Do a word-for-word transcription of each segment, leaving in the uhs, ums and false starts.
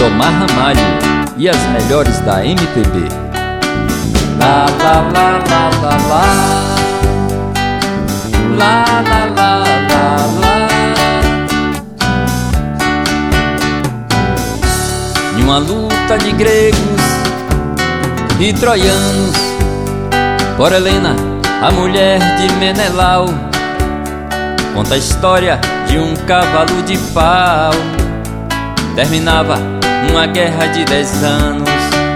Lindomar Ramalho e as melhores da M P B. Lá, lá, lá, lá, lá, lá. Lá, lá, lá, lá, lá. Em uma luta de gregos e troianos, por Helena, a mulher de Menelau, conta a história de um cavalo de pau. Terminava uma guerra de dez anos.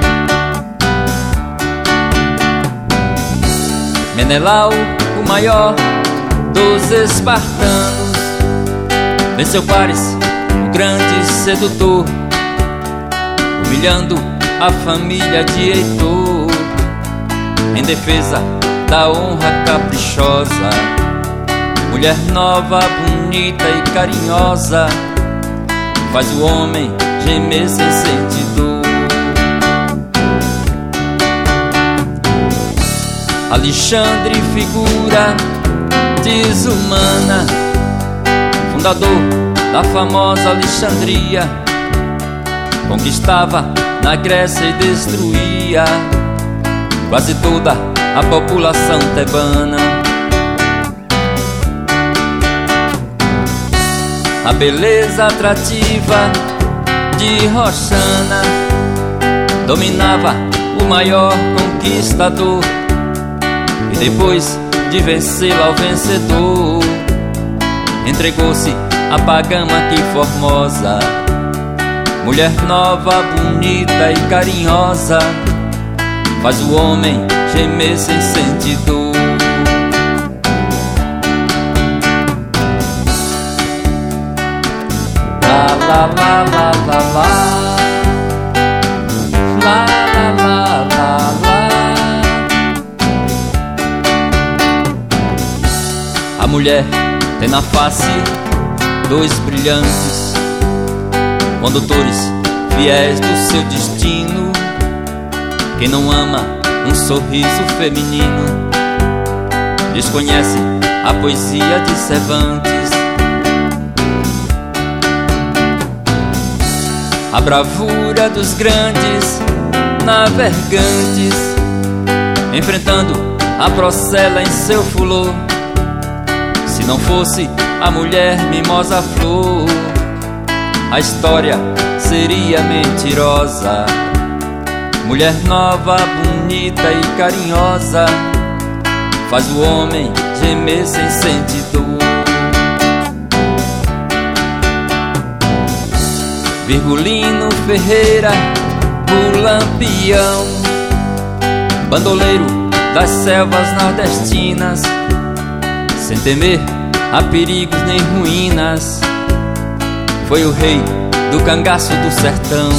Menelau, o maior dos espartanos, venceu Paris, o grande sedutor, humilhando a família de Heitor, em defesa da honra caprichosa. Mulher nova, bonita e carinhosa, faz o homem gemer sem sentir dor. Alexandre, figura desumana, fundador da famosa Alexandria, conquistava na Grécia e destruía quase toda a população tebana. A beleza atrativa de Roxana dominava o maior conquistador, e depois de vencê-la ao vencedor, entregou-se a pagã que formosa. Mulher nova, bonita e carinhosa, faz o homem gemer sem sentir dor. Lá, lá, lá, lá, lá, lá. Lá, lá, lá, lá, lá. A mulher tem na face dois brilhantes condutores fiéis do seu destino. Quem não ama um sorriso feminino desconhece a poesia de Cervantes. A bravura dos grandes navegantes, enfrentando a procela em seu fulô. Se não fosse a mulher mimosa flor, a história seria mentirosa. Mulher nova, bonita e carinhosa, faz o homem gemer sem sentir dor. Virgulino Ferreira, o lampião, bandoleiro das selvas nordestinas, sem temer a perigos nem ruínas, foi o rei do cangaço do sertão.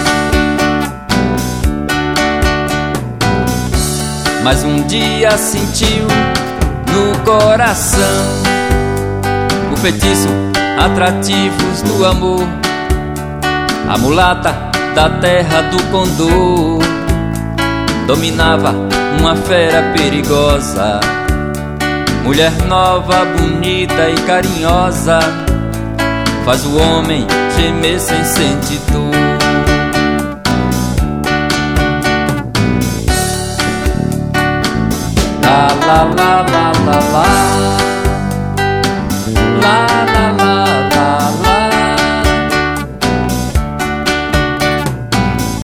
Mas um dia sentiu no coração o feitiço atrativos do amor. A mulata da terra do Condor dominava uma fera perigosa. Mulher nova, bonita e carinhosa, faz o homem gemer sem sentir dor. Lá, lá, lá, lá, lá, lá. Lá, lá,